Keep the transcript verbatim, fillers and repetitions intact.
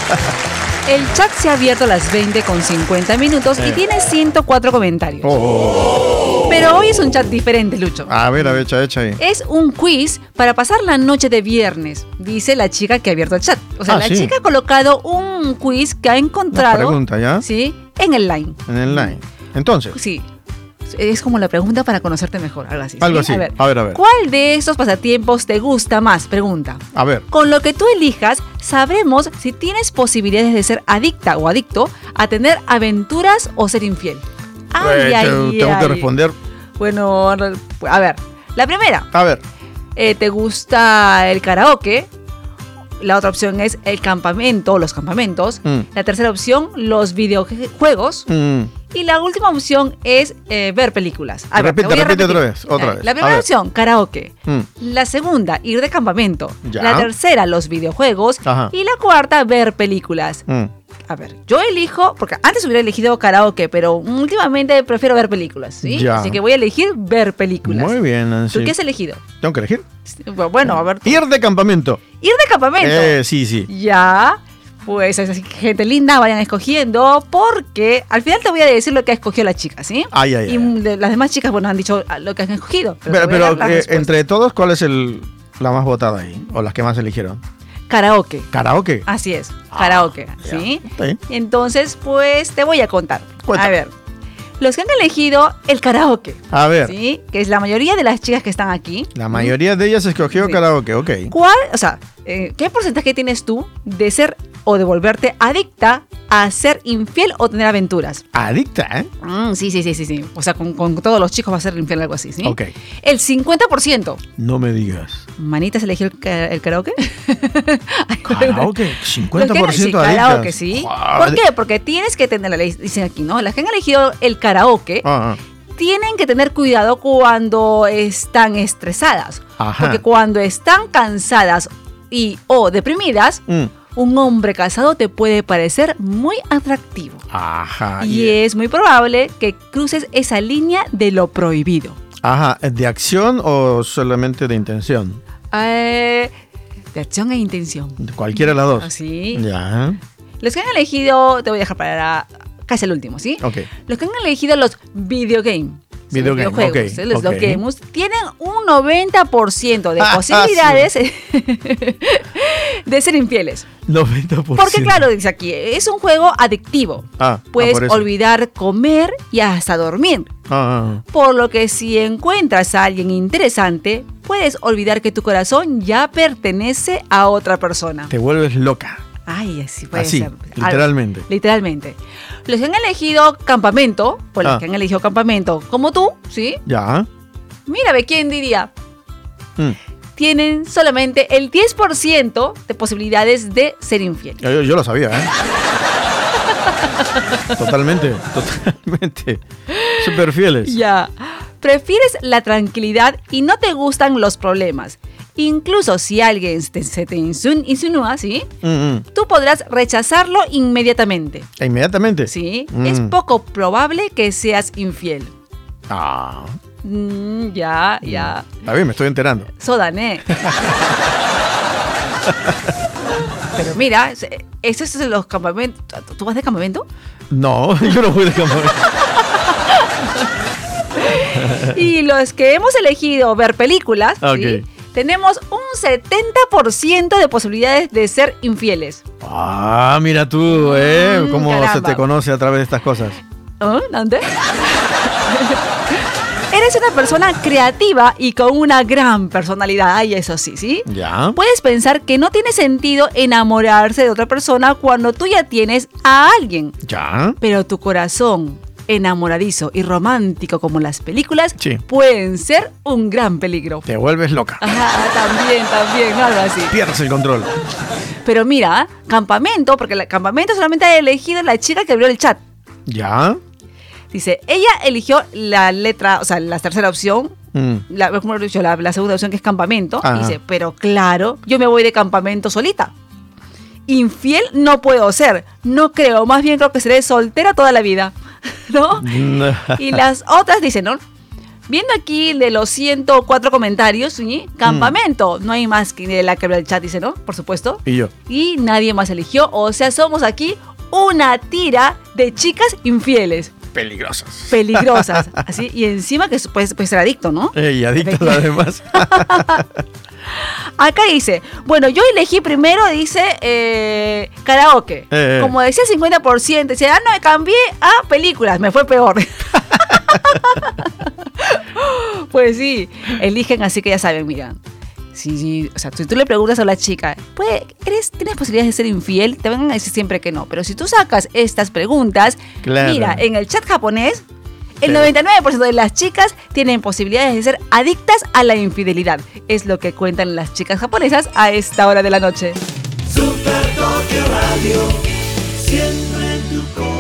El chat se ha abierto a las veinte con cincuenta minutos eh. y tiene ciento cuatro comentarios. Oh. Pero hoy es un chat diferente, Lucho. A ver, a ver, echa, echa ahí. Es un quiz para pasar la noche de viernes, dice la chica que ha abierto el chat. O sea, ah, la ¿sí? chica ha colocado un quiz que ha encontrado. Una pregunta, ¿ya? Sí, en el line. En el line. Entonces. Sí. Es como la pregunta para conocerte mejor, algo así. Algo ¿sí? así. A ver, a ver, a ver. ¿Cuál de estos pasatiempos te gusta más? Pregunta. A ver. Con lo que tú elijas, sabremos si tienes posibilidades de ser adicta o adicto a tener aventuras o ser infiel. Ay, pues, ay, te, tengo ay. que responder. Bueno, a ver. La primera. A ver. Eh, ¿Te gusta el karaoke? La otra opción es el campamento, los campamentos. Mm. La tercera opción, los videojuegos. Mm. Y la última opción es eh, ver películas. A repite, ver, repite otra vez, otra vez. La primera opción, karaoke. Mm. La segunda, ir de campamento. Ya. La tercera, los videojuegos. Ajá. Y la cuarta, ver películas. Mm. A ver, yo elijo, porque antes hubiera elegido karaoke, pero últimamente prefiero ver películas, ¿sí? Ya. Así que voy a elegir ver películas. Muy bien, Nancy. ¿Tú qué has elegido? ¿Tengo que elegir? Bueno, a ver. Tú. Ir de campamento. Ir de campamento. Eh, sí, sí. Ya. Pues así que gente linda, vayan escogiendo, porque al final te voy a decir lo que ha escogido la chica, ¿sí? Ay, ay, y ay. las demás chicas, bueno, han dicho lo que han escogido. Pero, pero, pero eh, entre todos, ¿cuál es el, la más votada ahí? ¿O las que más eligieron? Karaoke. ¿Karaoke? Así es, karaoke, ah, ¿sí? ¿sí? Entonces, pues te voy a contar. Cuéntame. A ver, los que han elegido el karaoke. A ver. ¿Sí? Que es la mayoría de las chicas que están aquí. La mayoría ¿sí? de ellas escogió sí. karaoke, ok. ¿Cuál, o sea, eh, qué porcentaje tienes tú de ser o de volverte adicta a ser infiel o tener aventuras? ¿Adicta, eh? Mm, sí, sí, sí, sí, sí. O sea, con, con todos los chicos va a ser infiel algo así, ¿sí? Ok. El cincuenta por ciento. No me digas. ¿Manitas eligió el, el karaoke? ¿Karaoke? cincuenta por ciento sí, adictas. Karaoke, sí. Wow. ¿Por qué? Porque tienes que tener, dicen aquí, ¿no? Las que han elegido el karaoke ah, ah. tienen que tener cuidado cuando están estresadas. Ajá. Porque cuando están cansadas y o deprimidas, mm. un hombre casado te puede parecer muy atractivo. Ajá. Y yeah. es muy probable que cruces esa línea de lo prohibido. Ajá. ¿De acción o solamente de intención? Eh, de acción e intención. De cualquiera de las dos. Sí. Ya. Los que han elegido, te voy a dejar para casi el último, ¿sí? Ok. Los que han elegido los videogames. Video game, videojuegos, okay, ¿eh? Los okay. games tienen un noventa por ciento de posibilidades ah, sí. de ser infieles. noventa por ciento. Porque claro, dice aquí, es un juego adictivo. Ah, Puedes ah, olvidar comer y hasta dormir. Ah, ah. Por lo que si encuentras a alguien interesante, puedes olvidar que tu corazón ya pertenece a otra persona. Te vuelves loca. Ay, así puede así, ser. literalmente. Al, literalmente. Los que han elegido campamento, pues ah. los que han elegido campamento, como tú, ¿sí? Ya. Mira, ve quién diría. Mm. Tienen solamente el diez por ciento de posibilidades de ser infiel. Yo, yo lo sabía, ¿eh? Totalmente, totalmente. Súper fieles. Ya. Prefieres la tranquilidad y no te gustan los problemas. Incluso si alguien te, se te insinúa, ¿sí? Mm-hmm. Tú podrás rechazarlo inmediatamente. ¿Inmediatamente? Sí. Mm. Es poco probable que seas infiel. Ah. Mm, ya, ya. Está bien, me estoy enterando. Sodané. Pero mira, eso es los campamentos. ¿Tú vas de campamento? No, yo no voy de campamento. Y los que hemos elegido ver películas, okay. ¿sí? Tenemos un setenta por ciento de posibilidades de ser infieles. Ah, mira tú, ¿eh? Mm, cómo caramba. se te conoce a través de estas cosas. ¿Oh? ¿Dónde? Eres una persona creativa y con una gran personalidad. Ay, eso sí, ¿sí? Ya. Puedes pensar que no tiene sentido enamorarse de otra persona cuando tú ya tienes a alguien. Ya. Pero tu corazón enamoradizo y romántico como las películas, sí. pueden ser un gran peligro. Te vuelves loca. Ajá, también, también, algo así. Pierdes el control. Pero mira, campamento, porque el campamento solamente ha elegido la chica que abrió el chat. Ya. Dice, ella eligió la letra, o sea, la tercera opción, mm. la, como he dicho, la, la segunda opción que es campamento. Ajá. Dice, pero claro, yo me voy de campamento solita. Infiel no puedo ser, no creo, más bien creo que seré soltera toda la vida. ¿No? Y las otras dicen, ¿no? Viendo aquí de los ciento cuatro comentarios, ¿sí? Campamento. Mm. No hay más que la que habla del chat, dice, ¿no? Por supuesto. Y yo. Y nadie más eligió. O sea, somos aquí una tira de chicas infieles. Peligrosas. Peligrosas. Así, y encima que puede, puede ser adicto, ¿no? Eh, y adicto además. Acá dice, bueno, yo elegí primero, dice, eh, karaoke. Eh, Como decía el cincuenta por ciento, dice, ah, no, me cambié a películas, me fue peor. Pues sí, eligen así que ya saben, mira. Sí, sí, o sea, si tú le preguntas a la chica, pues, ¿eres, ¿tienes posibilidades de ser infiel? Te van a decir siempre que no. Pero si tú sacas estas preguntas, claro. Mira, en el chat japonés, el noventa y nueve por ciento de las chicas tienen posibilidades de ser adictas a la infidelidad. Es lo que cuentan las chicas japonesas a esta hora de la noche. Super Tokio Radio, siempre en tu corazón.